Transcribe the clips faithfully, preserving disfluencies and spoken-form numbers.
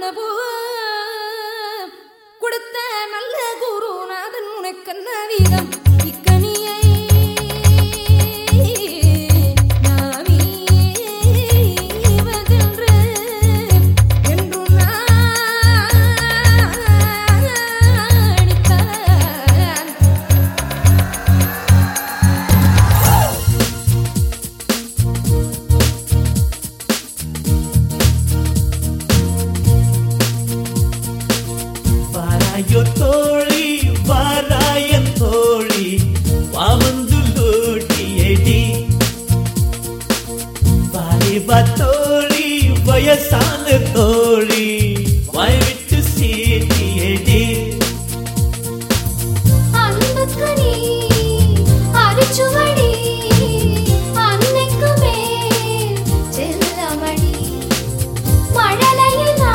பூ கொடுத்த நல்ல குருநாதன் உனக்கென்ன வீதம் இக்கனியை Yo toli varayan toli vavandu loti edi vare batoli vayasana toli vai vittu seeti edi anbakani arichuvadi annekkume chellamadi madalayila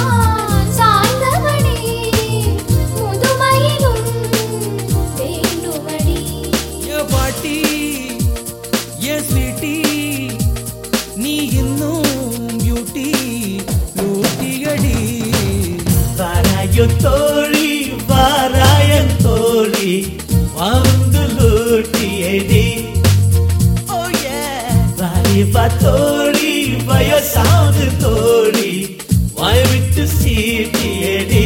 Yo toli varayan toli vavandu loti edi oh yeah vare batoli vayasana toli vai vittu seeti edi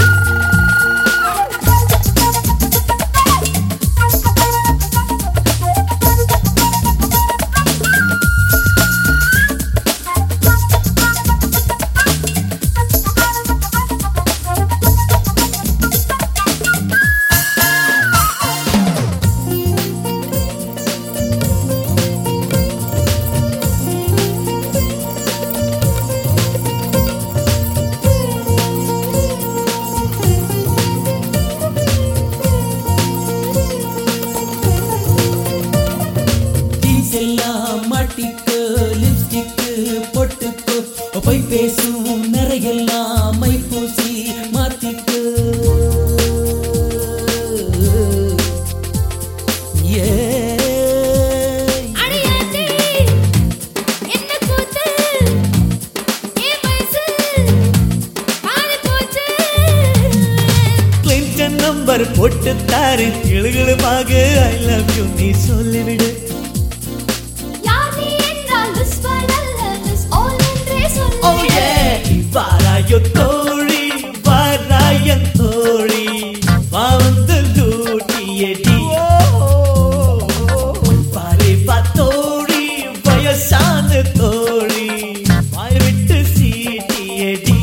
மாட்டிக்கு லிப்ஸ்டிக்கு பொட்டுக்கு போய் பேசும் நிறையெல்லாம் my பூசி மாத்திக்கு Clinton number போட்டு தாரு கிளுகிளுமாக I love you நீ சொல்லிவிடு Oh yeah, varayo toli, varayan toli, vavandu loti edi. Vare batoli, vayasana toli, vai vittu seeti edi.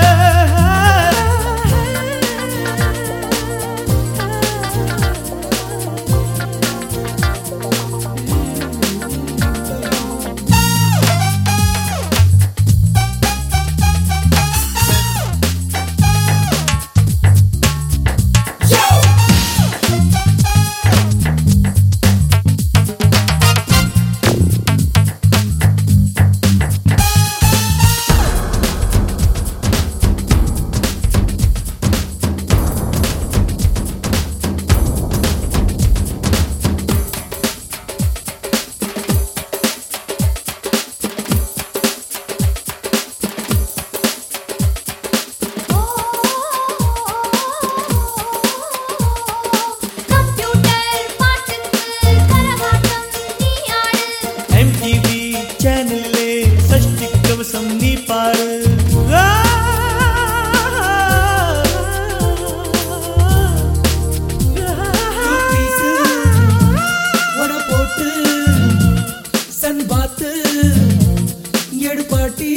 M T V channel le sashti kavasam ni paadu வட போட்டு Sun பாத்து எடுப்பாட்டி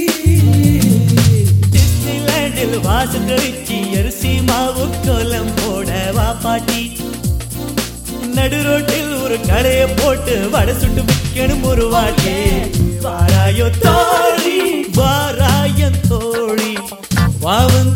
Disneyland வாசம் கழிச்சி அரிசி மாவு கோலம் போட வா பாட்டி நடு ரோட்டில் ஒரு கடையை போட்டு வடை சுட்டு விற்கணும் ஒரு வாட்டி வாராயோ தோழி வாராயன் தோழி வாவன்